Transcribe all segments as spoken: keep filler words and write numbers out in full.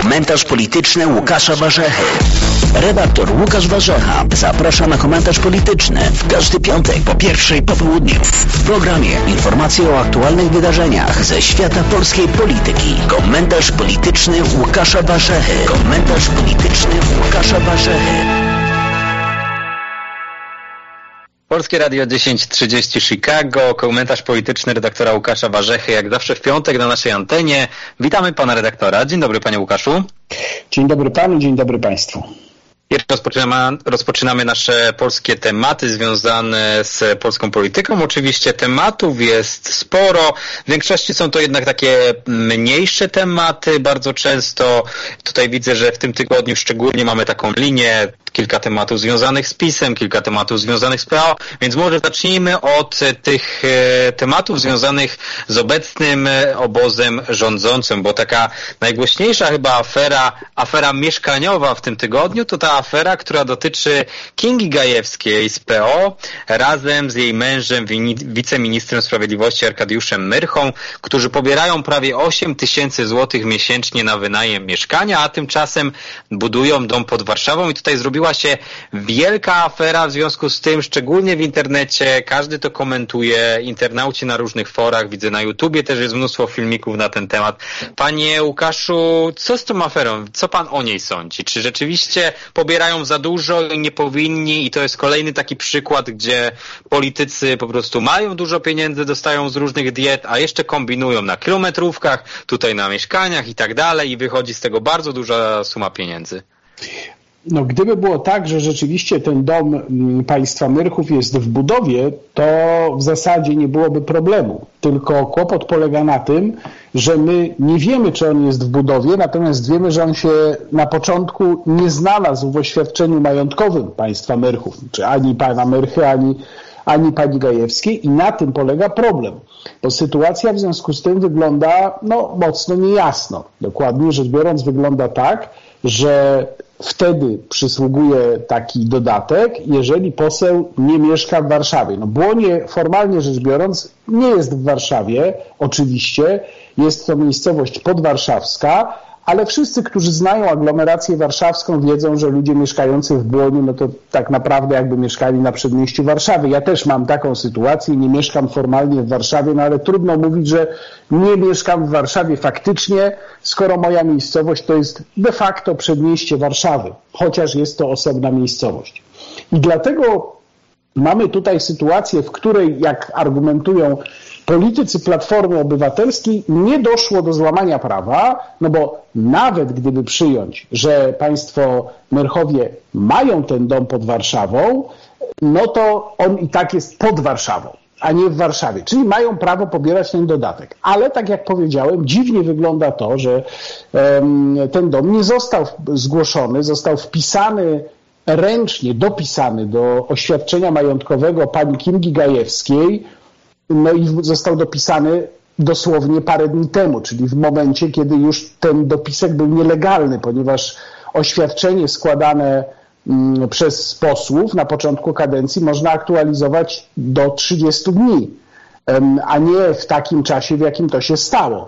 Komentarz polityczny Łukasza Warzechy. Redaktor Łukasz Warzecha zaprasza na komentarz polityczny w każdy piątek po pierwszej po południu. W programie informacje o aktualnych wydarzeniach ze świata polskiej polityki. Komentarz polityczny Łukasza Warzechy. Komentarz polityczny Łukasza Warzechy. Polskie Radio dziesięć trzydzieści Chicago, komentarz polityczny redaktora Łukasza Warzechy, jak zawsze w piątek na naszej antenie. Witamy pana redaktora. Dzień dobry, panie Łukaszu. Dzień dobry panu, dzień dobry państwu. I rozpoczynamy, rozpoczynamy nasze polskie tematy związane z polską polityką. Oczywiście tematów jest sporo. W większości są to jednak takie mniejsze tematy. Bardzo często tutaj widzę, że w tym tygodniu szczególnie mamy taką linię. Kilka tematów związanych z PiS-em, kilka tematów związanych z P O, więc może zacznijmy od tych tematów związanych z obecnym obozem rządzącym, bo taka najgłośniejsza chyba afera, afera mieszkaniowa w tym tygodniu to ta afera, która dotyczy Kingi Gajewskiej z P O razem z jej mężem, wiceministrem sprawiedliwości Arkadiuszem Myrchą, którzy pobierają prawie osiem tysięcy złotych miesięcznie na wynajem mieszkania, a tymczasem budują dom pod Warszawą i tutaj zrobiła się wielka afera w związku z tym, szczególnie w internecie, każdy to komentuje, internauci na różnych forach, widzę na YouTubie też jest mnóstwo filmików na ten temat. Panie Łukaszu, co z tą aferą? Co pan o niej sądzi? Czy rzeczywiście pobierają za dużo i nie powinni i to jest kolejny taki przykład, gdzie politycy po prostu mają dużo pieniędzy, dostają z różnych diet, a jeszcze kombinują na kilometrówkach, tutaj na mieszkaniach i tak dalej i wychodzi z tego bardzo duża suma pieniędzy? No, gdyby było tak, że rzeczywiście ten dom państwa Myrchów jest w budowie, to w zasadzie nie byłoby problemu. Tylko kłopot polega na tym, że my nie wiemy, czy on jest w budowie, natomiast wiemy, że on się na początku nie znalazł w oświadczeniu majątkowym państwa Myrchów, czy ani pana Myrchy, ani, ani pani Gajewskiej i na tym polega problem. Bo sytuacja w związku z tym wygląda no, mocno niejasno. Dokładnie rzecz biorąc wygląda tak, że wtedy przysługuje taki dodatek, jeżeli poseł nie mieszka w Warszawie. No Błonie, formalnie rzecz biorąc, nie jest w Warszawie, oczywiście, jest to miejscowość podwarszawska, ale wszyscy, którzy znają aglomerację warszawską, wiedzą, że ludzie mieszkający w Błoniu, no to tak naprawdę jakby mieszkali na przedmieściu Warszawy. Ja też mam taką sytuację, nie mieszkam formalnie w Warszawie, no ale trudno mówić, że nie mieszkam w Warszawie faktycznie, skoro moja miejscowość to jest de facto przedmieście Warszawy, chociaż jest to osobna miejscowość. I dlatego mamy tutaj sytuację, w której, jak argumentują politycy Platformy Obywatelskiej, nie doszło do złamania prawa, no bo nawet gdyby przyjąć, że państwo Myrchowie mają ten dom pod Warszawą, no to on i tak jest pod Warszawą, a nie w Warszawie. Czyli mają prawo pobierać ten dodatek. Ale tak jak powiedziałem, dziwnie wygląda to, że um, ten dom nie został zgłoszony, został wpisany ręcznie, dopisany do oświadczenia majątkowego pani Kingi Gajewskiej, no i został dopisany dosłownie parę dni temu, czyli w momencie, kiedy już ten dopisek był nielegalny, ponieważ oświadczenie składane mm, przez posłów na początku kadencji można aktualizować do trzydziestu dni, em, a nie w takim czasie, w jakim to się stało.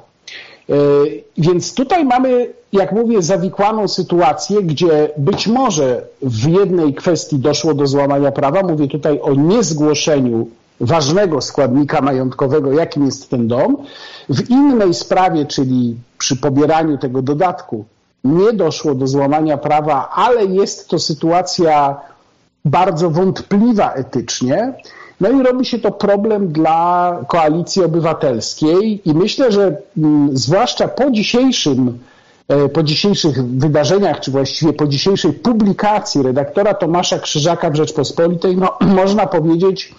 Yy, więc tutaj mamy, jak mówię, zawikłaną sytuację, gdzie być może w jednej kwestii doszło do złamania prawa, mówię tutaj o niezgłoszeniu ważnego składnika majątkowego, jakim jest ten dom. W innej sprawie, czyli przy pobieraniu tego dodatku, nie doszło do złamania prawa, ale jest to sytuacja bardzo wątpliwa etycznie. No i robi się to problem dla Koalicji Obywatelskiej i myślę, że m, zwłaszcza po dzisiejszym, e, po dzisiejszych wydarzeniach, czy właściwie po dzisiejszej publikacji redaktora Tomasza Krzyżaka w Rzeczpospolitej, no, można powiedzieć,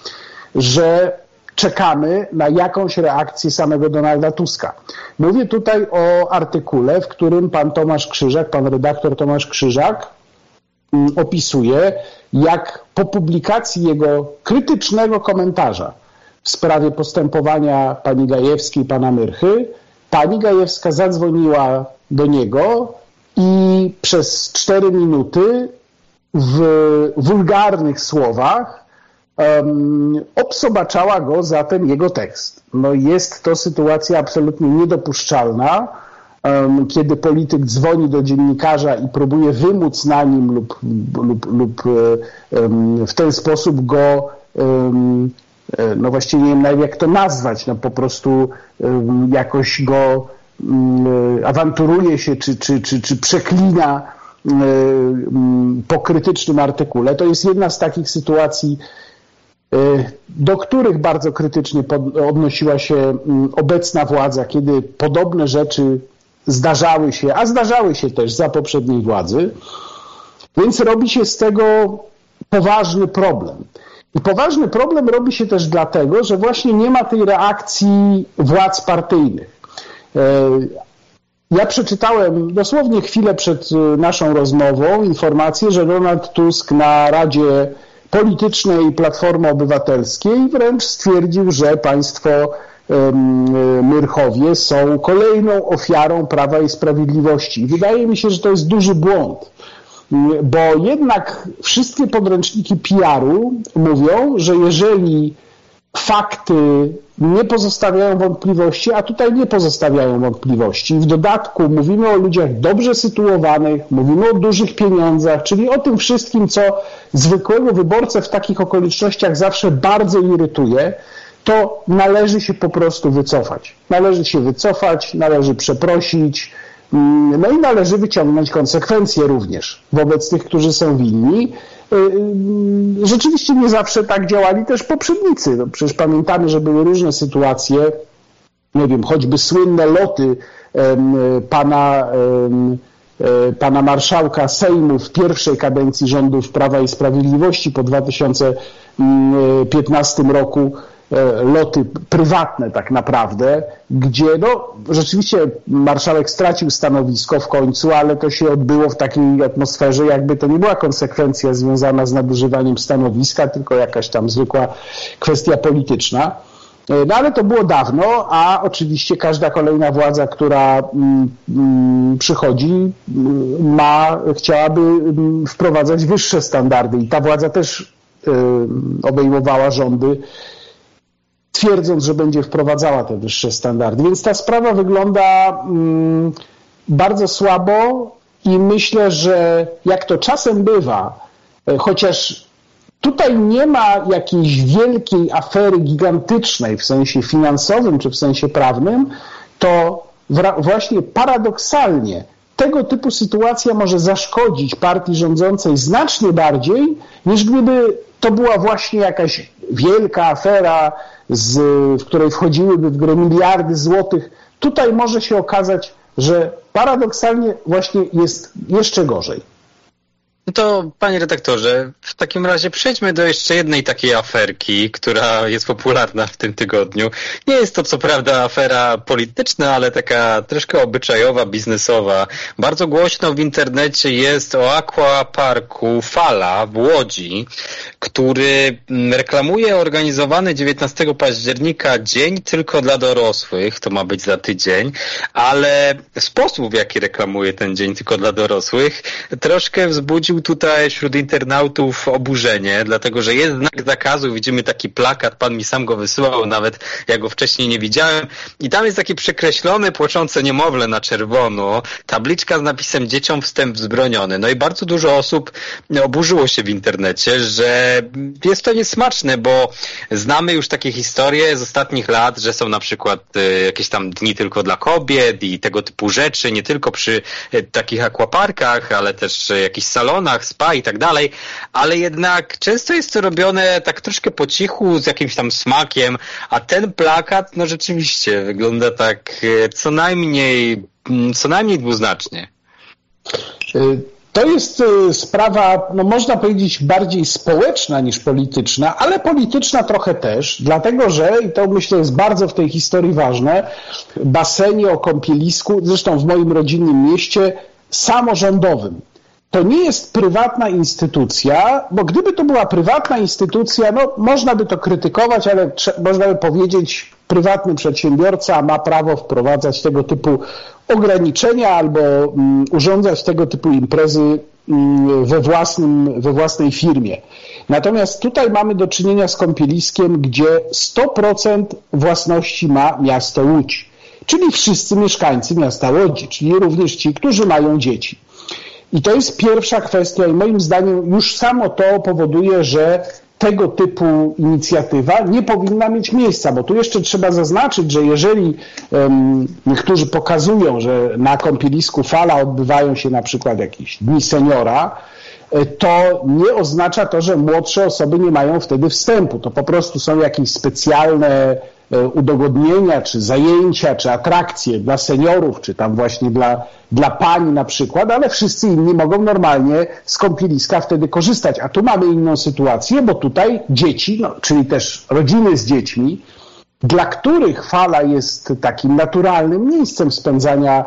że czekamy na jakąś reakcję samego Donalda Tuska. Mówię tutaj o artykule, w którym pan Tomasz Krzyżak, pan redaktor Tomasz Krzyżak opisuje, jak po publikacji jego krytycznego komentarza w sprawie postępowania pani Gajewskiej i pana Myrchy, pani Gajewska zadzwoniła do niego i przez cztery minuty w wulgarnych słowach um, obsobaczała go za ten jego tekst. No jest to sytuacja absolutnie niedopuszczalna. kiedy polityk dzwoni do dziennikarza i próbuje wymóc na nim lub, lub, lub w ten sposób go, no właściwie nie wiem jak to nazwać, no po prostu jakoś go awanturuje się czy, czy, czy, czy przeklina po krytycznym artykule. To jest jedna z takich sytuacji, do których bardzo krytycznie odnosiła się obecna władza, kiedy podobne rzeczy zdarzały się, a zdarzały się też za poprzedniej władzy, więc robi się z tego poważny problem. I poważny problem robi się też dlatego, że właśnie nie ma tej reakcji władz partyjnych. Ja przeczytałem dosłownie chwilę przed naszą rozmową informację, że Donald Tusk na Radzie Politycznej Platformy Obywatelskiej wręcz stwierdził, że państwo Myrchowie są kolejną ofiarą Prawa i Sprawiedliwości. I wydaje mi się, że to jest duży błąd, bo jednak wszystkie podręczniki P R-u mówią, że jeżeli fakty nie pozostawiają wątpliwości, a tutaj nie pozostawiają wątpliwości. W dodatku mówimy o ludziach dobrze sytuowanych, mówimy o dużych pieniądzach, czyli o tym wszystkim, co zwykłego wyborcę w takich okolicznościach zawsze bardzo irytuje, to należy się po prostu wycofać. Należy się wycofać, należy przeprosić, no i należy wyciągnąć konsekwencje również wobec tych, którzy są winni. Rzeczywiście nie zawsze tak działali też poprzednicy. No przecież pamiętamy, że były różne sytuacje, nie wiem, choćby słynne loty pana, pana marszałka Sejmu w pierwszej kadencji rządów Prawa i Sprawiedliwości po dwa tysiące piętnastym roku, loty prywatne tak naprawdę, gdzie no rzeczywiście marszałek stracił stanowisko w końcu, ale to się odbyło w takiej atmosferze, jakby to nie była konsekwencja związana z nadużywaniem stanowiska, tylko jakaś tam zwykła kwestia polityczna. No ale to było dawno, a oczywiście każda kolejna władza, która mm, przychodzi, ma, chciałaby wprowadzać wyższe standardy i ta władza też y, obejmowała rządy, twierdząc, że będzie wprowadzała te wyższe standardy. Więc ta sprawa wygląda mm, bardzo słabo i myślę, że jak to czasem bywa, chociaż tutaj nie ma jakiejś wielkiej afery gigantycznej w sensie finansowym czy w sensie prawnym, to właśnie paradoksalnie tego typu sytuacja może zaszkodzić partii rządzącej znacznie bardziej, niż gdyby to była właśnie jakaś wielka afera, z, w której wchodziłyby w grę miliardy złotych. Tutaj może się okazać, że paradoksalnie właśnie jest jeszcze gorzej. No to, panie redaktorze, w takim razie przejdźmy do jeszcze jednej takiej aferki, która jest popularna w tym tygodniu. Nie jest to co prawda afera polityczna, ale taka troszkę obyczajowa, biznesowa. Bardzo głośno w internecie jest o aquaparku Fala w Łodzi, który reklamuje organizowany dziewiętnastego października dzień tylko dla dorosłych. To ma być za tydzień, ale sposób, w jaki reklamuje ten dzień tylko dla dorosłych, troszkę wzbudził tutaj wśród internautów oburzenie, dlatego że jest znak zakazu, widzimy taki plakat, pan mi sam go wysyłał, nawet ja go wcześniej nie widziałem i tam jest takie przekreślone, płaczące niemowlę na czerwono, tabliczka z napisem dzieciom wstęp wzbroniony. No i bardzo dużo osób oburzyło się w internecie, że jest to niesmaczne, bo znamy już takie historie z ostatnich lat, że są na przykład jakieś tam dni tylko dla kobiet i tego typu rzeczy, nie tylko przy takich aquaparkach, ale też jakichś salonach, spa i tak dalej, ale jednak często jest to robione tak troszkę po cichu, z jakimś tam smakiem, a ten plakat, no rzeczywiście wygląda tak co najmniej, co najmniej dwuznacznie. To jest sprawa, no można powiedzieć, bardziej społeczna niż polityczna, ale polityczna trochę też, dlatego że, i to myślę jest bardzo w tej historii ważne, basenie o kąpielisku, zresztą w moim rodzinnym mieście, samorządowym. To nie jest prywatna instytucja, bo gdyby to była prywatna instytucja, no można by to krytykować, ale można by powiedzieć, prywatny przedsiębiorca ma prawo wprowadzać tego typu ograniczenia albo um, urządzać tego typu imprezy um, we, własnym, we własnej firmie. Natomiast tutaj mamy do czynienia z kąpieliskiem, gdzie sto procent własności ma miasto Łódź. czyli wszyscy mieszkańcy miasta Łodzi, czyli również ci, którzy mają dzieci. I to jest pierwsza kwestia i moim zdaniem już samo to powoduje, że tego typu inicjatywa nie powinna mieć miejsca, bo tu jeszcze trzeba zaznaczyć, że jeżeli um, niektórzy pokazują, że na kąpielisku Fala odbywają się na przykład jakieś dni seniora, to nie oznacza to, że młodsze osoby nie mają wtedy wstępu. To po prostu są jakieś specjalne udogodnienia, czy zajęcia, czy atrakcje dla seniorów, czy tam właśnie dla, dla pań na przykład, ale wszyscy inni mogą normalnie z kąpieliska wtedy korzystać. A tu mamy inną sytuację, bo tutaj dzieci, no, czyli też rodziny z dziećmi, dla których Fala jest takim naturalnym miejscem spędzania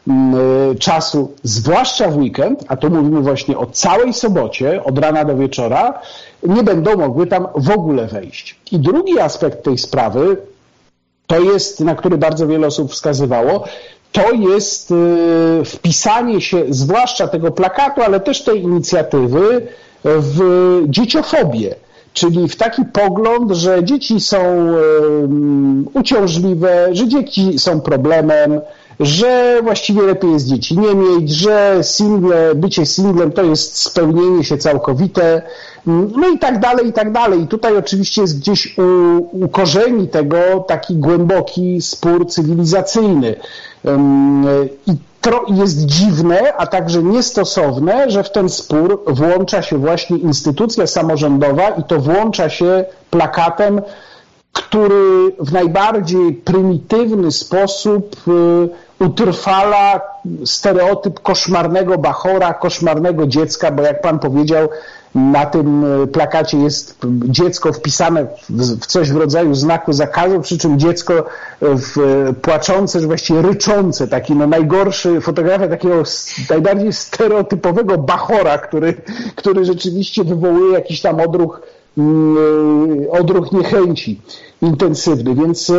czasu, zwłaszcza w weekend, a tu mówimy właśnie o całej sobocie, od rana do wieczora, nie będą mogły tam w ogóle wejść. I drugi aspekt tej sprawy, to jest, na który bardzo wiele osób wskazywało, to jest wpisanie się, zwłaszcza tego plakatu, ale też tej inicjatywy, w dzieciofobię. Czyli w taki pogląd, że dzieci są uciążliwe, że dzieci są problemem, że właściwie lepiej jest dzieci nie mieć, że single, bycie singlem to jest spełnienie się całkowite, no i tak dalej, i tak dalej. I tutaj oczywiście jest gdzieś u, u korzeni tego taki głęboki spór cywilizacyjny. I to jest dziwne, a także niestosowne, że w ten spór włącza się właśnie instytucja samorządowa i to włącza się plakatem, który w najbardziej prymitywny sposób utrwala stereotyp koszmarnego bachora, koszmarnego dziecka, bo jak pan powiedział, na tym plakacie jest dziecko wpisane w coś w rodzaju znaku zakazu, przy czym dziecko w, płaczące, że właściwie ryczące, taki no najgorszy, fotografia takiego najbardziej stereotypowego bachora, który, który rzeczywiście wywołuje jakiś tam odruch, odruch niechęci intensywny, więc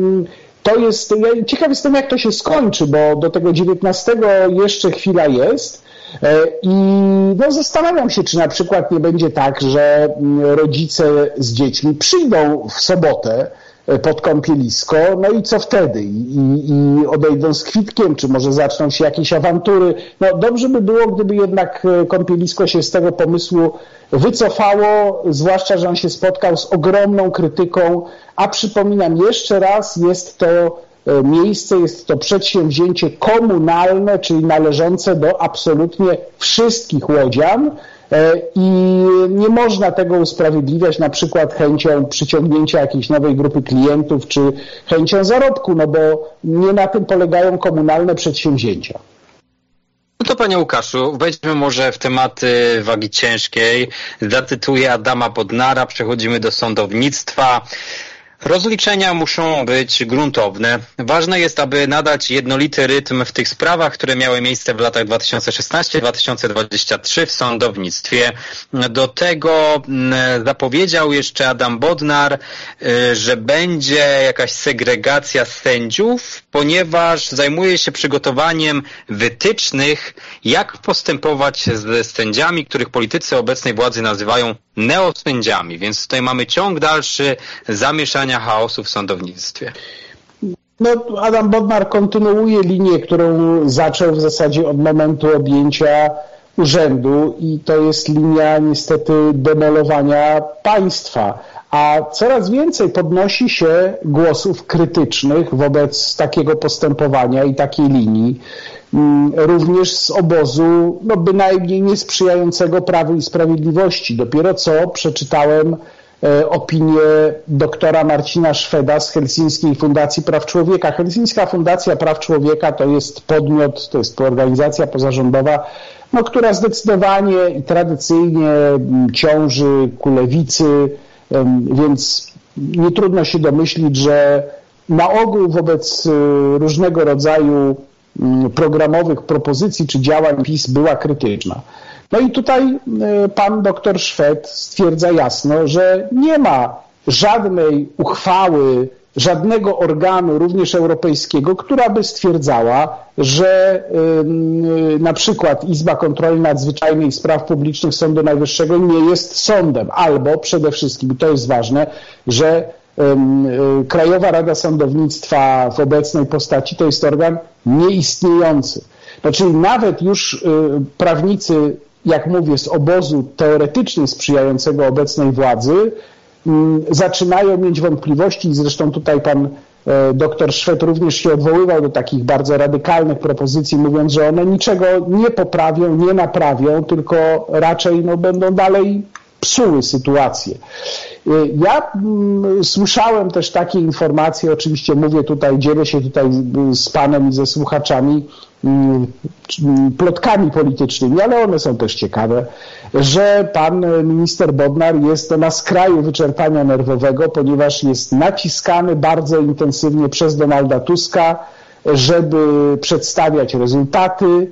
to jest, ja ciekaw jestem, jak to się skończy, bo do tego dziewiętnastego jeszcze chwila jest i no, zastanawiam się, czy na przykład nie będzie tak, że rodzice z dziećmi przyjdą w sobotę pod kąpielisko, no i co wtedy? I, i odejdą z kwitkiem, czy może zaczną się jakieś awantury. No dobrze by było, gdyby jednak kąpielisko się z tego pomysłu wycofało, zwłaszcza, że on się spotkał z ogromną krytyką, a przypominam jeszcze raz, jest to miejsce, jest to przedsięwzięcie komunalne, czyli należące do absolutnie wszystkich łodzian i nie można tego usprawiedliwiać na przykład chęcią przyciągnięcia jakiejś nowej grupy klientów czy chęcią zarobku, no bo nie na tym polegają komunalne przedsięwzięcia. No to panie Łukaszu, wejdźmy może w tematy wagi ciężkiej. Zacytuję Adama Bodnara, przechodzimy do sądownictwa. Rozliczenia muszą być gruntowne. Ważne jest, aby nadać jednolity rytm w tych sprawach, które miały miejsce w latach dwa tysiące szesnastym do dwa tysiące dwudziestego trzeciego w sądownictwie. Do tego zapowiedział jeszcze Adam Bodnar, że będzie jakaś segregacja sędziów, ponieważ zajmuje się przygotowaniem wytycznych, jak postępować z sędziami, których politycy obecnej władzy nazywają neosędziami. Więc tutaj mamy ciąg dalszy zamieszania, chaosu w sądownictwie. No, Adam Bodnar kontynuuje linię, którą zaczął w zasadzie od momentu objęcia urzędu i to jest linia niestety demolowania państwa. A coraz więcej podnosi się głosów krytycznych wobec takiego postępowania i takiej linii, również z obozu no, bynajmniej niesprzyjającego Prawu i Sprawiedliwości. Dopiero co przeczytałem e, opinię doktora Marcina Szweda z Helsińskiej Fundacji Praw Człowieka. Helsińska Fundacja Praw Człowieka to jest podmiot, to jest organizacja pozarządowa, no, która zdecydowanie i tradycyjnie ciąży ku lewicy, więc nie trudno się domyślić, że na ogół wobec różnego rodzaju programowych propozycji czy działań PiS była krytyczna. No i tutaj pan doktor Szwed stwierdza jasno, że nie ma żadnej uchwały, żadnego organu, również europejskiego, która by stwierdzała, że yy, na przykład Izba Kontroli Nadzwyczajnej i Spraw Publicznych Sądu Najwyższego nie jest sądem, albo przede wszystkim, to jest ważne, że Krajowa Rada Sądownictwa w obecnej postaci to jest organ nieistniejący. No, czyli nawet już prawnicy, jak mówię, z obozu teoretycznie sprzyjającego obecnej władzy zaczynają mieć wątpliwości i zresztą tutaj pan doktor Szwed również się odwoływał do takich bardzo radykalnych propozycji, mówiąc, że one niczego nie poprawią, nie naprawią, tylko raczej no, będą dalej psuły sytuację. Ja mm, słyszałem też takie informacje, oczywiście mówię tutaj, dzielę się tutaj z panem i ze słuchaczami mm, plotkami politycznymi, ale one są też ciekawe, że pan minister Bodnar jest na skraju wyczerpania nerwowego, ponieważ jest naciskany bardzo intensywnie przez Donalda Tuska, żeby przedstawiać rezultaty,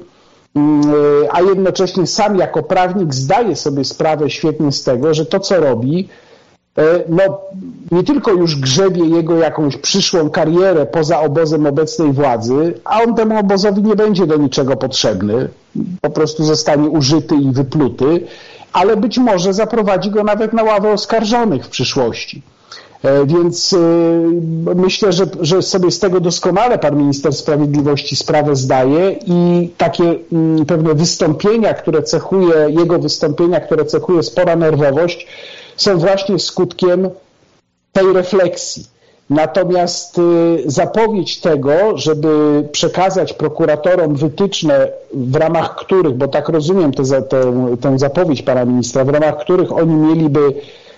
a jednocześnie sam jako prawnik zdaje sobie sprawę świetnie z tego, że to, co robi, no nie tylko już grzebie jego jakąś przyszłą karierę poza obozem obecnej władzy, a on temu obozowi nie będzie do niczego potrzebny, po prostu zostanie użyty i wypluty, ale być może zaprowadzi go nawet na ławę oskarżonych w przyszłości. Więc myślę, że, że sobie z tego doskonale pan minister sprawiedliwości sprawę zdaje i takie pewne wystąpienia, które cechuje, jego wystąpienia, które cechuje spora nerwowość, są właśnie skutkiem tej refleksji. Natomiast zapowiedź tego, żeby przekazać prokuratorom wytyczne, w ramach których, bo tak rozumiem tę, tę, tę zapowiedź pana ministra, w ramach których oni mieliby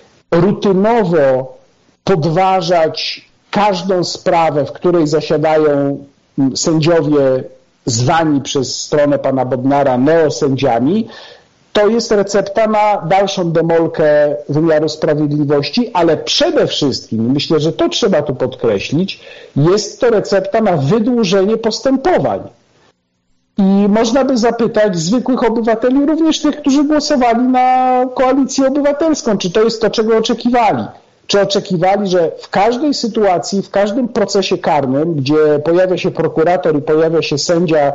rutynowo podważać każdą sprawę, w której zasiadają sędziowie zwani przez stronę pana Bodnara neosędziami, to jest recepta na dalszą demolkę wymiaru sprawiedliwości, ale przede wszystkim, myślę, że to trzeba tu podkreślić, jest to recepta na wydłużenie postępowań. I można by zapytać zwykłych obywateli, również tych, którzy głosowali na Koalicję Obywatelską, czy to jest to, czego oczekiwali. Czy oczekiwali, że w każdej sytuacji, w każdym procesie karnym, gdzie pojawia się prokurator i pojawia się sędzia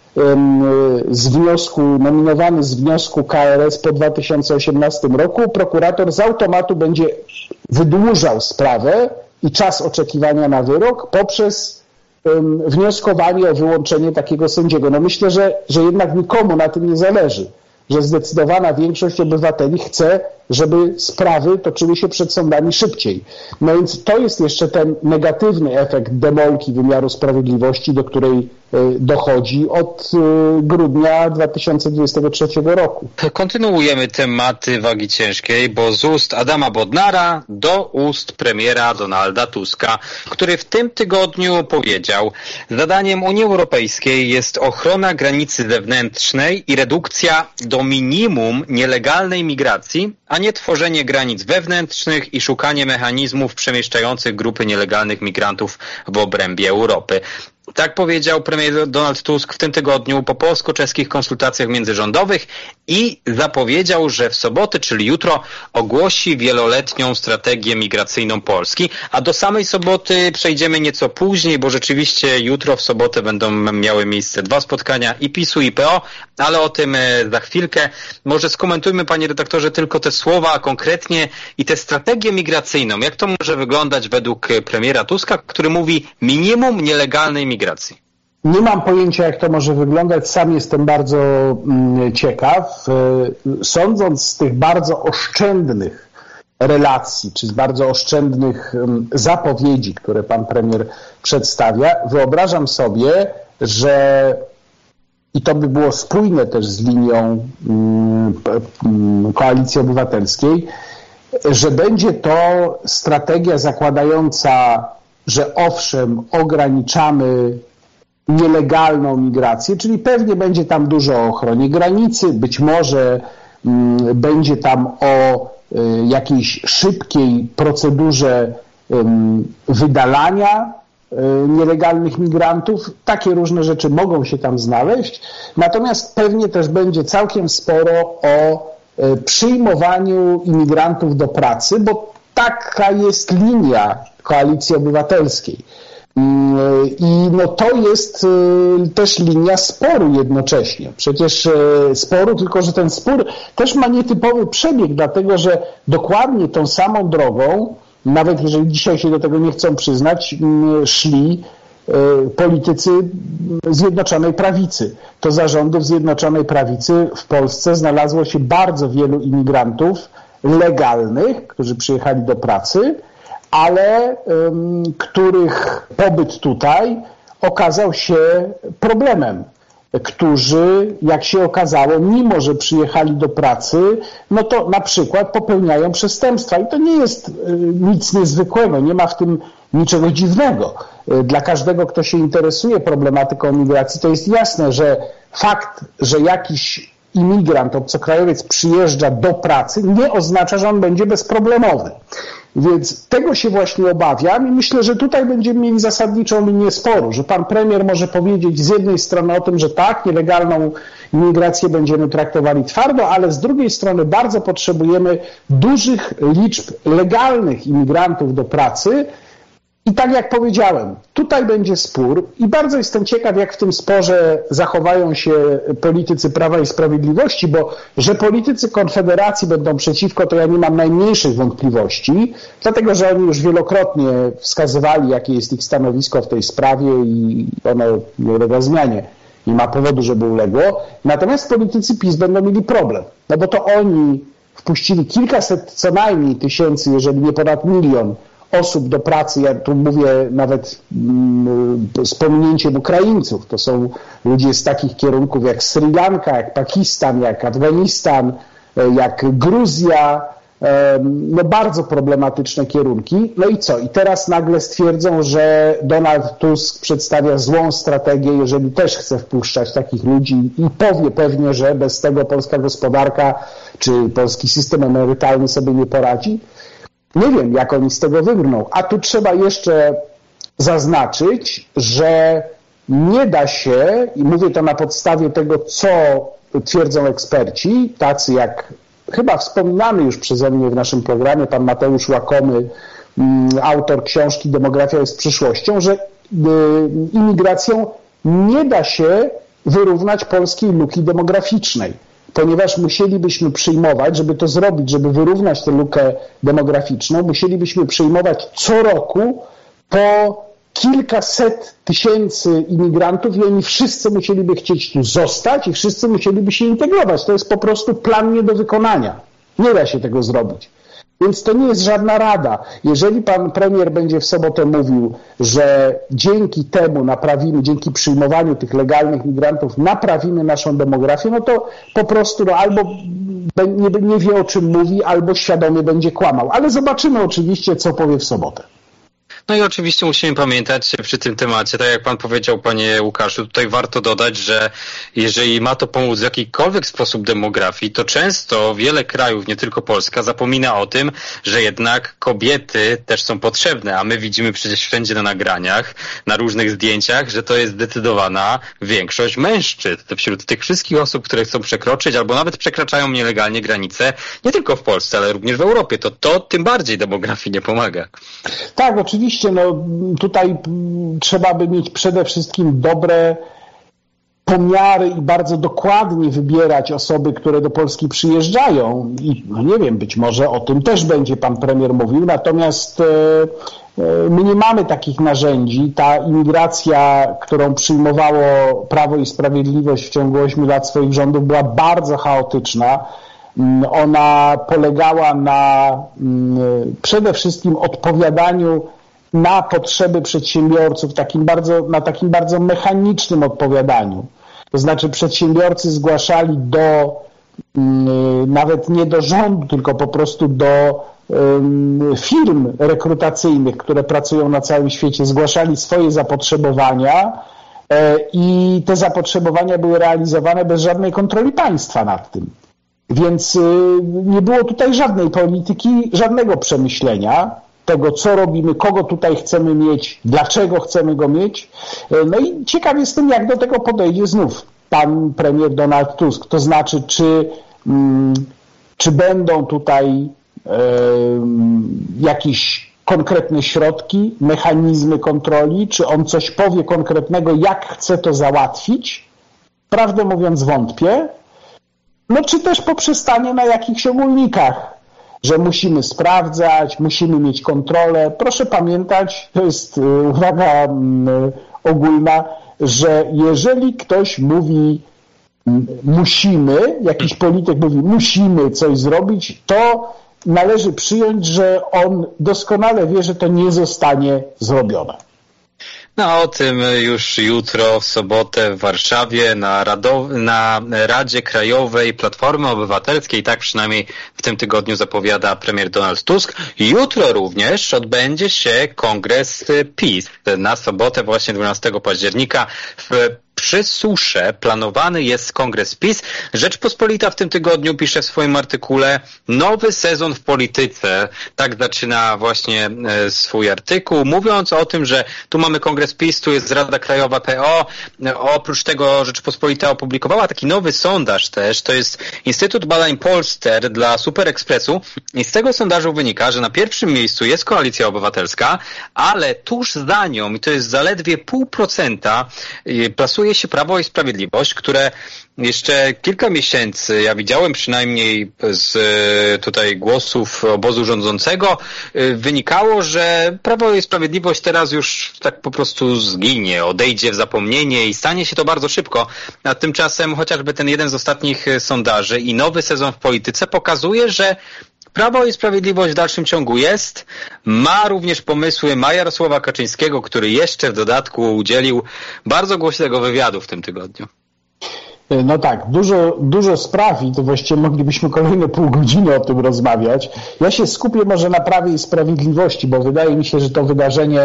z wniosku, nominowany z wniosku K R S po dwa tysiące osiemnastym roku, prokurator z automatu będzie wydłużał sprawę i czas oczekiwania na wyrok poprzez um, wnioskowanie o wyłączenie takiego sędziego. No myślę, że, że jednak nikomu na tym nie zależy, że zdecydowana większość obywateli chce, żeby sprawy toczyły się przed sądami szybciej. No więc to jest jeszcze ten negatywny efekt demolki wymiaru sprawiedliwości, do której dochodzi od grudnia dwa tysiące dwudziestego trzeciego roku. Kontynuujemy tematy wagi ciężkiej, bo z ust Adama Bodnara do ust premiera Donalda Tuska, który w tym tygodniu powiedział: zadaniem Unii Europejskiej jest ochrona granicy zewnętrznej i redukcja do minimum nielegalnej migracji, a nie tworzenie granic wewnętrznych i szukanie mechanizmów przemieszczających grupy nielegalnych migrantów w obrębie Europy. Tak powiedział premier Donald Tusk w tym tygodniu po polsko-czeskich konsultacjach międzyrządowych i zapowiedział, że w sobotę, czyli jutro, ogłosi wieloletnią strategię migracyjną Polski, a do samej soboty przejdziemy nieco później, bo rzeczywiście jutro w sobotę będą miały miejsce dwa spotkania i PiSu i P O, ale o tym za chwilkę. Może skomentujmy, panie redaktorze, tylko te słowa konkretnie i tę strategię migracyjną. Jak to może wyglądać według premiera Tuska, który mówi minimum nielegalnej migracji? Nie mam pojęcia, jak to może wyglądać. Sam jestem bardzo mm, ciekaw. Sądząc z tych bardzo oszczędnych relacji, czy z bardzo oszczędnych um, zapowiedzi, które pan premier przedstawia, wyobrażam sobie, że i to by było spójne też z linią um, um, Koalicji Obywatelskiej, że będzie to strategia zakładająca, że owszem, ograniczamy nielegalną migrację, czyli pewnie będzie tam dużo o ochronie granicy, być może m, będzie tam o y, jakiejś szybkiej procedurze y, wydalania y, nielegalnych migrantów. Takie różne rzeczy mogą się tam znaleźć. Natomiast pewnie też będzie całkiem sporo o y, przyjmowaniu imigrantów do pracy, bo taka jest linia Koalicji Obywatelskiej. I no to jest też linia sporu jednocześnie. Przecież sporu, tylko że ten spór też ma nietypowy przebieg, dlatego że dokładnie tą samą drogą nawet jeżeli dzisiaj się do tego nie chcą przyznać, szli politycy Zjednoczonej Prawicy. To za rządów Zjednoczonej Prawicy w Polsce znalazło się bardzo wielu imigrantów legalnych, którzy przyjechali do pracy, ale um, których pobyt tutaj okazał się problemem, którzy, jak się okazało, mimo że przyjechali do pracy, no to na przykład popełniają przestępstwa. I to nie jest y, nic niezwykłego, nie ma w tym niczego dziwnego. Y, dla każdego, kto się interesuje problematyką migracji, to jest jasne, że fakt, że jakiś imigrant, obcokrajowiec przyjeżdża do pracy, nie oznacza, że on będzie bezproblemowy. Więc tego się właśnie obawiam i myślę, że tutaj będziemy mieli zasadniczą linię sporu, że pan premier może powiedzieć z jednej strony o tym, że tak, nielegalną imigrację będziemy traktowali twardo, ale z drugiej strony bardzo potrzebujemy dużych liczb legalnych imigrantów do pracy. I tak jak powiedziałem, tutaj będzie spór i bardzo jestem ciekaw, jak w tym sporze zachowają się politycy Prawa i Sprawiedliwości, bo że politycy Konfederacji będą przeciwko, to ja nie mam najmniejszych wątpliwości, dlatego że oni już wielokrotnie wskazywali, jakie jest ich stanowisko w tej sprawie i ono nie ulega zmianie. Nie ma powodu, żeby uległo. Natomiast politycy PiS będą mieli problem, no bo to oni wpuścili kilkaset co najmniej tysięcy, jeżeli nie ponad milion osób do pracy, ja tu mówię nawet mm, z pominięciem Ukraińców, to są ludzie z takich kierunków jak Sri Lanka, jak Pakistan, jak Afganistan, jak Gruzja, no bardzo problematyczne kierunki. No i co? I teraz nagle stwierdzą, że Donald Tusk przedstawia złą strategię, jeżeli też chce wpuszczać takich ludzi i powie pewnie, że bez tego polska gospodarka czy polski system emerytalny sobie nie poradzi. Nie wiem, jak oni z tego wybrną. A tu trzeba jeszcze zaznaczyć, że nie da się, i mówię to na podstawie tego, co twierdzą eksperci, tacy jak chyba wspominany już przeze mnie w naszym programie pan Mateusz Łakomy, autor książki Demografia jest przyszłością, że imigracją nie da się wyrównać polskiej luki demograficznej, ponieważ musielibyśmy przyjmować, żeby to zrobić, żeby wyrównać tę lukę demograficzną, musielibyśmy przyjmować co roku po kilkaset tysięcy imigrantów i oni wszyscy musieliby chcieć tu zostać i wszyscy musieliby się integrować. To jest po prostu plan nie do wykonania. Nie da się tego zrobić. Więc to nie jest żadna rada. Jeżeli pan premier będzie w sobotę mówił, że dzięki temu naprawimy, dzięki przyjmowaniu tych legalnych migrantów naprawimy naszą demografię, no to po prostu no, albo nie, nie wie, o czym mówi, albo świadomie będzie kłamał. Ale zobaczymy oczywiście, co powie w sobotę. No i oczywiście musimy pamiętać przy tym temacie, tak jak pan powiedział, panie Łukaszu, tutaj warto dodać, że jeżeli ma to pomóc w jakikolwiek sposób demografii, to często wiele krajów, nie tylko Polska, zapomina o tym, że jednak kobiety też są potrzebne, a my widzimy przecież wszędzie na nagraniach, na różnych zdjęciach, że to jest zdecydowana większość mężczyzn wśród tych wszystkich osób, które chcą przekroczyć albo nawet przekraczają nielegalnie granice, nie tylko w Polsce, ale również w Europie. To to tym bardziej demografii nie pomaga. Tak, oczywiście. No, tutaj trzeba by mieć przede wszystkim dobre pomiary i bardzo dokładnie wybierać osoby, które do Polski przyjeżdżają. I no nie wiem, być może o tym też będzie pan premier mówił, natomiast e, e, my nie mamy takich narzędzi. Ta imigracja, którą przyjmowało Prawo i Sprawiedliwość w ciągu ośmiu lat swoich rządów, była bardzo chaotyczna. Ona polegała na przede wszystkim odpowiadaniu na potrzeby przedsiębiorców, takim bardzo, na takim bardzo mechanicznym odpowiadaniu. To znaczy przedsiębiorcy zgłaszali do, nawet nie do rządu, tylko po prostu do firm rekrutacyjnych, które pracują na całym świecie, zgłaszali swoje zapotrzebowania i te zapotrzebowania były realizowane bez żadnej kontroli państwa nad tym. Więc nie było tutaj żadnej polityki, żadnego przemyślenia tego, co robimy, kogo tutaj chcemy mieć, dlaczego chcemy go mieć. No i ciekaw jestem, jak do tego podejdzie znów pan premier Donald Tusk. To znaczy, czy, czy będą tutaj jakieś konkretne środki, mechanizmy kontroli, czy on coś powie konkretnego, jak chce to załatwić. Prawdę mówiąc, wątpię. No czy też poprzestanie na jakichś ogólnikach. że musimy sprawdzać, musimy mieć kontrolę. Proszę pamiętać, to jest uwaga ogólna, że jeżeli ktoś mówi musimy, jakiś polityk mówi musimy coś zrobić, to należy przyjąć, że on doskonale wie, że to nie zostanie zrobione. No o tym już jutro w sobotę w Warszawie na, Radow- na Radzie Krajowej Platformy Obywatelskiej, tak przynajmniej w tym tygodniu zapowiada premier Donald Tusk. Jutro również odbędzie się kongres PiS. Na sobotę właśnie dwunastego października w Przy Susze planowany jest kongres PiS. Rzeczpospolita w tym tygodniu pisze w swoim artykule nowy sezon w polityce. Tak zaczyna właśnie swój artykuł, mówiąc o tym, że tu mamy kongres PiS, tu jest Rada Krajowa P O. Oprócz tego Rzeczpospolita opublikowała taki nowy sondaż też. To jest Instytut Badań Polster dla Super Expressu i z tego sondażu wynika, że na pierwszym miejscu jest Koalicja Obywatelska, ale tuż za nią, i to jest zaledwie pół procenta, plasuje się Prawo i Sprawiedliwość, które jeszcze kilka miesięcy, ja widziałem przynajmniej z tutaj głosów obozu rządzącego, wynikało, że Prawo i Sprawiedliwość teraz już tak po prostu zginie, odejdzie w zapomnienie i stanie się to bardzo szybko. A tymczasem chociażby ten jeden z ostatnich sondaży i nowy sezon w polityce pokazuje, że Prawo i Sprawiedliwość w dalszym ciągu jest, ma również pomysły, ma Jarosława Kaczyńskiego, który jeszcze w dodatku udzielił bardzo głośnego wywiadu w tym tygodniu. No tak, dużo, dużo spraw i to właściwie moglibyśmy kolejne pół godziny o tym rozmawiać. Ja się skupię może na Prawie i Sprawiedliwości, bo wydaje mi się, że to wydarzenie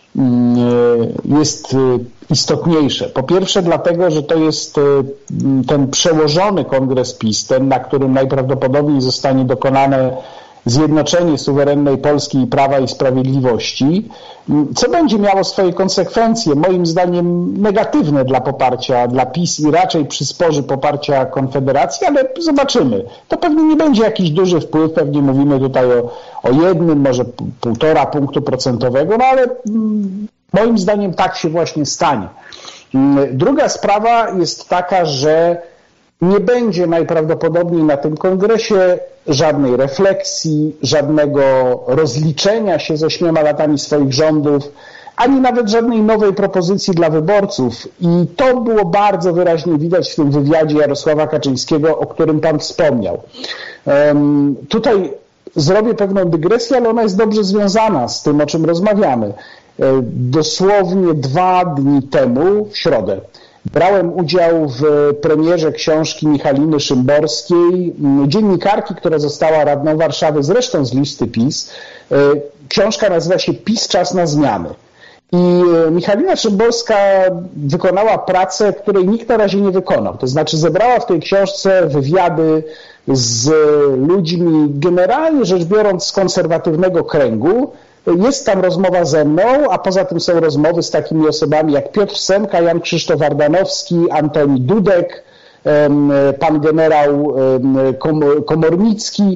jest istotniejsze. Po pierwsze dlatego, że to jest ten przełożony kongres PiS, ten, na którym najprawdopodobniej zostanie dokonane zjednoczenie suwerennej Polski i Prawa i Sprawiedliwości, co będzie miało swoje konsekwencje, moim zdaniem negatywne dla poparcia dla PiS i raczej przysporzy poparcia Konfederacji, ale zobaczymy. To pewnie nie będzie jakiś duży wpływ, pewnie mówimy tutaj o, o jednym, może półtora punktu procentowego, no ale moim zdaniem tak się właśnie stanie. Druga sprawa jest taka, że nie będzie najprawdopodobniej na tym kongresie żadnej refleksji, żadnego rozliczenia się z ośmioma latami swoich rządów, ani nawet żadnej nowej propozycji dla wyborców. I to było bardzo wyraźnie widać w tym wywiadzie Jarosława Kaczyńskiego, o którym Pan wspomniał. Um, tutaj zrobię pewną dygresję, ale ona jest dobrze związana z tym, o czym rozmawiamy. Dosłownie dwa dni temu, w środę, brałem udział w premierze książki Michaliny Szymborskiej, dziennikarki, która została radną Warszawy, zresztą z listy PiS. Książka nazywa się PiS czas na zmiany. I Michalina Szymborska wykonała pracę, której nikt na razie nie wykonał. To znaczy zebrała w tej książce wywiady z ludźmi, generalnie rzecz biorąc, z konserwatywnego kręgu. Jest tam rozmowa ze mną, a poza tym są rozmowy z takimi osobami jak Piotr Semka, Jan Krzysztof Ardanowski, Antoni Dudek, pan generał Komornicki.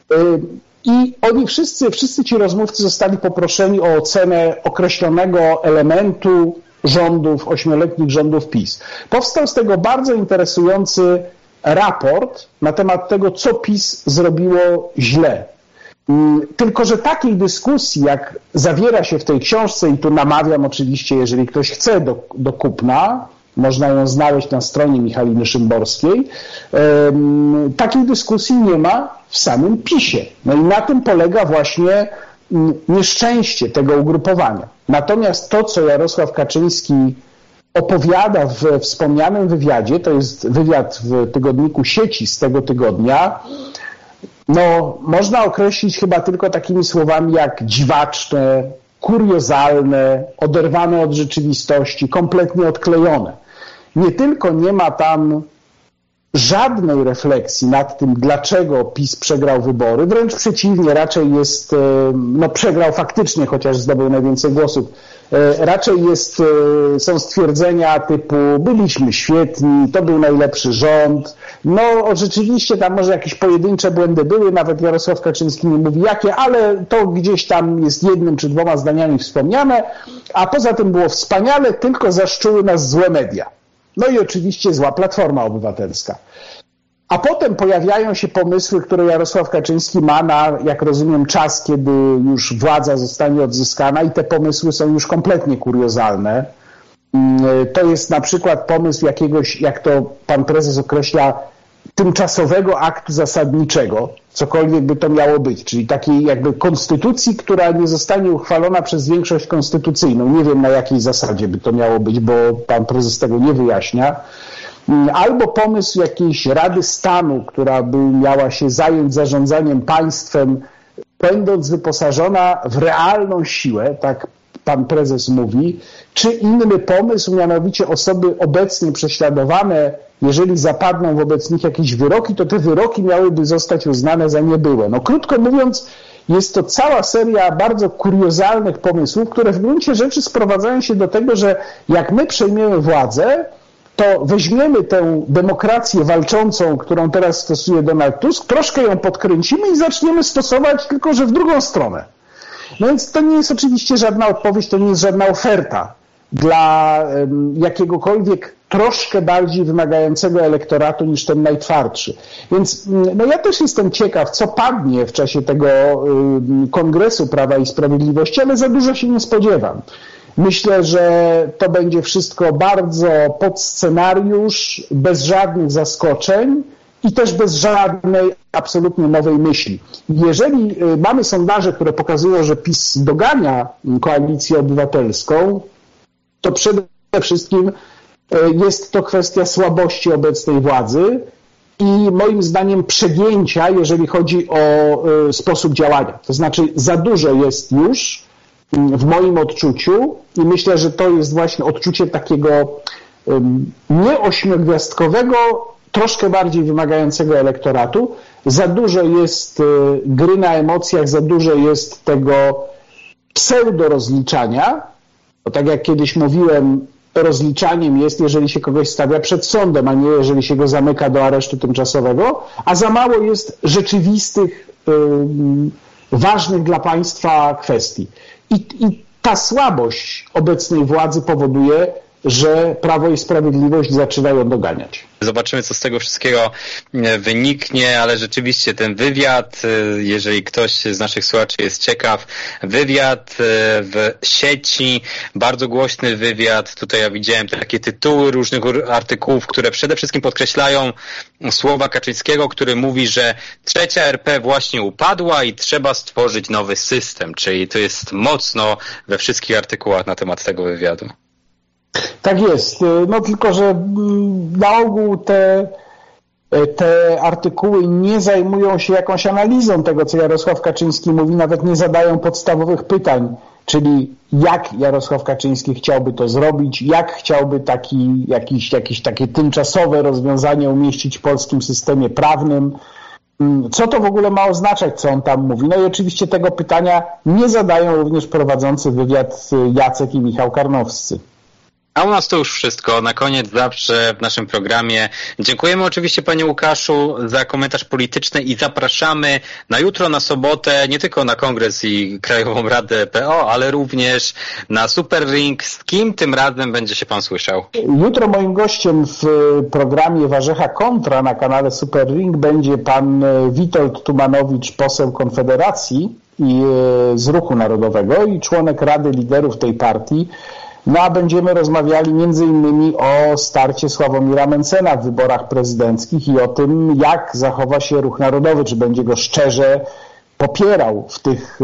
I oni wszyscy, wszyscy ci rozmówcy zostali poproszeni o ocenę określonego elementu rządów, ośmioletnich rządów PiS. Powstał z tego bardzo interesujący raport na temat tego, co PiS zrobiło źle. Tylko że takiej dyskusji, jak zawiera się w tej książce, i tu namawiam oczywiście, jeżeli ktoś chce do, do kupna, można ją znaleźć na stronie Michaliny Szymborskiej, takiej dyskusji nie ma w samym PiSie. No i na tym polega właśnie nieszczęście tego ugrupowania. Natomiast to, co Jarosław Kaczyński opowiada w wspomnianym wywiadzie, to jest wywiad w tygodniku Sieci z tego tygodnia, no można określić chyba tylko takimi słowami jak dziwaczne, kuriozalne, oderwane od rzeczywistości, kompletnie odklejone. Nie tylko nie ma tam żadnej refleksji nad tym, dlaczego PiS przegrał wybory, wręcz przeciwnie, raczej jest, no przegrał faktycznie, chociaż zdobył najwięcej głosów, raczej jest, są stwierdzenia typu byliśmy świetni, to był najlepszy rząd, no rzeczywiście tam może jakieś pojedyncze błędy były, nawet Jarosław Kaczyński nie mówi jakie, ale to gdzieś tam jest jednym czy dwoma zdaniami wspomniane, a poza tym było wspaniale, tylko zaszczuły nas złe media. No i oczywiście zła Platforma Obywatelska. A potem pojawiają się pomysły, które Jarosław Kaczyński ma na, jak rozumiem, czas, kiedy już władza zostanie odzyskana i te pomysły są już kompletnie kuriozalne. To jest na przykład pomysł jakiegoś, jak to pan prezes określa, tymczasowego aktu zasadniczego, cokolwiek by to miało być, czyli takiej jakby konstytucji, która nie zostanie uchwalona przez większość konstytucyjną. Nie wiem, na jakiej zasadzie by to miało być, bo pan prezes tego nie wyjaśnia. Albo pomysł jakiejś Rady Stanu, która by miała się zająć zarządzaniem państwem, będąc wyposażona w realną siłę, tak pan prezes mówi, czy inny pomysł, mianowicie osoby obecnie prześladowane, jeżeli zapadną wobec nich jakieś wyroki, to te wyroki miałyby zostać uznane za niebyłe. No krótko mówiąc, jest to cała seria bardzo kuriozalnych pomysłów, które w gruncie rzeczy sprowadzają się do tego, że jak my przejmiemy władzę, to weźmiemy tę demokrację walczącą, którą teraz stosuje Donald Tusk, troszkę ją podkręcimy i zaczniemy stosować, tylko że w drugą stronę. No więc to nie jest oczywiście żadna odpowiedź, to nie jest żadna oferta dla um, jakiegokolwiek troszkę bardziej wymagającego elektoratu niż ten najtwardszy. Więc no ja też jestem ciekaw, co padnie w czasie tego um, Kongresu Prawa i Sprawiedliwości, ale za dużo się nie spodziewam. Myślę, że to będzie wszystko bardzo pod scenariusz, bez żadnych zaskoczeń i też bez żadnej absolutnie nowej myśli. Jeżeli mamy sondaże, które pokazują, że PiS dogania Koalicję Obywatelską, to przede wszystkim jest to kwestia słabości obecnej władzy i moim zdaniem przegięcia, jeżeli chodzi o sposób działania. To znaczy za dużo jest już w moim odczuciu i myślę, że to jest właśnie odczucie takiego nie ośmiogwiazdkowego, troszkę bardziej wymagającego elektoratu. Za dużo jest gry na emocjach, za dużo jest tego pseudo-rozliczania. Bo tak jak kiedyś mówiłem, rozliczaniem jest, jeżeli się kogoś stawia przed sądem, a nie jeżeli się go zamyka do aresztu tymczasowego, a za mało jest rzeczywistych, yy, ważnych dla państwa kwestii. I, I ta słabość obecnej władzy powoduje, że Prawo i Sprawiedliwość zaczyna ją doganiać. Zobaczymy, co z tego wszystkiego wyniknie, ale rzeczywiście ten wywiad, jeżeli ktoś z naszych słuchaczy jest ciekaw, wywiad w sieci, bardzo głośny wywiad, tutaj ja widziałem takie tytuły różnych artykułów, które przede wszystkim podkreślają słowa Kaczyńskiego, który mówi, że trzecia R P właśnie upadła i trzeba stworzyć nowy system, czyli to jest mocno we wszystkich artykułach na temat tego wywiadu. Tak jest, no tylko, że na ogół te, te artykuły nie zajmują się jakąś analizą tego, co Jarosław Kaczyński mówi, nawet nie zadają podstawowych pytań, czyli jak Jarosław Kaczyński chciałby to zrobić, jak chciałby taki, jakiś, jakieś takie tymczasowe rozwiązanie umieścić w polskim systemie prawnym, co to w ogóle ma oznaczać, co on tam mówi. No i oczywiście tego pytania nie zadają również prowadzący wywiad Jacek i Michał Karnowscy. A u nas to już wszystko. Na koniec zawsze w naszym programie dziękujemy oczywiście panie Łukaszu za komentarz polityczny i zapraszamy na jutro, na sobotę, nie tylko na kongres i Krajową Radę P O, ale również na Super Ring. Z kim tym razem będzie się pan słyszał? Jutro moim gościem w programie Warzecha Kontra na kanale Super Ring będzie pan Witold Tumanowicz, poseł Konfederacji i z Ruchu Narodowego i członek Rady Liderów tej partii. No a będziemy rozmawiali między innymi o starcie Sławomira Mencena w wyborach prezydenckich i o tym, jak zachowa się Ruch Narodowy, czy będzie go szczerze popierał w tych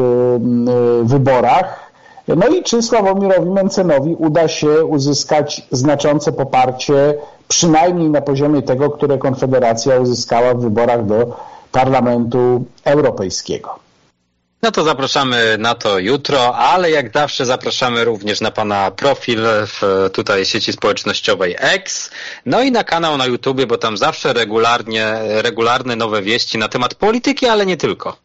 wyborach. No i czy Sławomirowi Mencenowi uda się uzyskać znaczące poparcie, przynajmniej na poziomie tego, które Konfederacja uzyskała w wyborach do Parlamentu Europejskiego. No to zapraszamy na to jutro, ale jak zawsze zapraszamy również na pana profil w tutaj sieci społecznościowej X, no i na kanał na YouTubie, bo tam zawsze regularnie, regularne nowe wieści na temat polityki, ale nie tylko.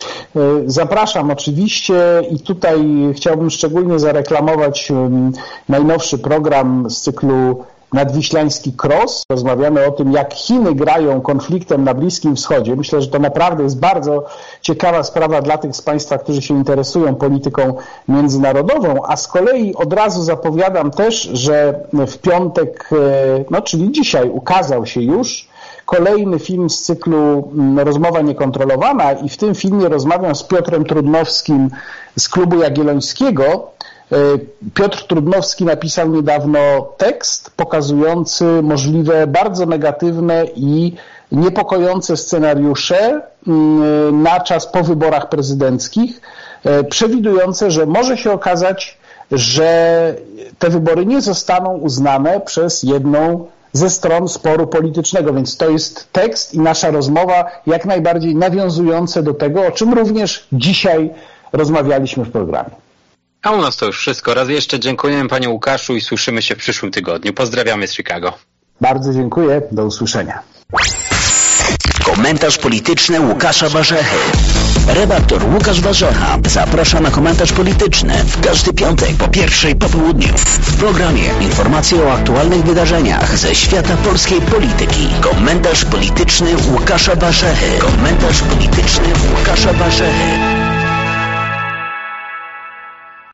Zapraszam oczywiście i tutaj chciałbym szczególnie zareklamować najnowszy program z cyklu Nadwiślański Cross. Rozmawiamy o tym, jak Chiny grają konfliktem na Bliskim Wschodzie. Myślę, że to naprawdę jest bardzo ciekawa sprawa dla tych z Państwa, którzy się interesują polityką międzynarodową, a z kolei od razu zapowiadam też, że w piątek, no czyli dzisiaj ukazał się już kolejny film z cyklu Rozmowa Niekontrolowana i w tym filmie rozmawiam z Piotrem Trudnowskim z Klubu Jagiellońskiego. Piotr Trudnowski napisał niedawno tekst pokazujący możliwe bardzo negatywne i niepokojące scenariusze na czas po wyborach prezydenckich, przewidujące, że może się okazać, że te wybory nie zostaną uznane przez jedną ze stron sporu politycznego, więc to jest tekst i nasza rozmowa jak najbardziej nawiązujące do tego, o czym również dzisiaj rozmawialiśmy w programie. A u nas to już wszystko. Raz jeszcze dziękujemy panu Łukaszu i słyszymy się w przyszłym tygodniu. Pozdrawiamy z Chicago. Bardzo dziękuję. Do usłyszenia. Komentarz polityczny Łukasza Warzechy. Redaktor Łukasz Warzecha zaprasza na komentarz polityczny w każdy piątek po pierwszej po południu. W programie informacje o aktualnych wydarzeniach ze świata polskiej polityki. Komentarz polityczny Łukasza Warzechy. Komentarz polityczny Łukasza Warzechy.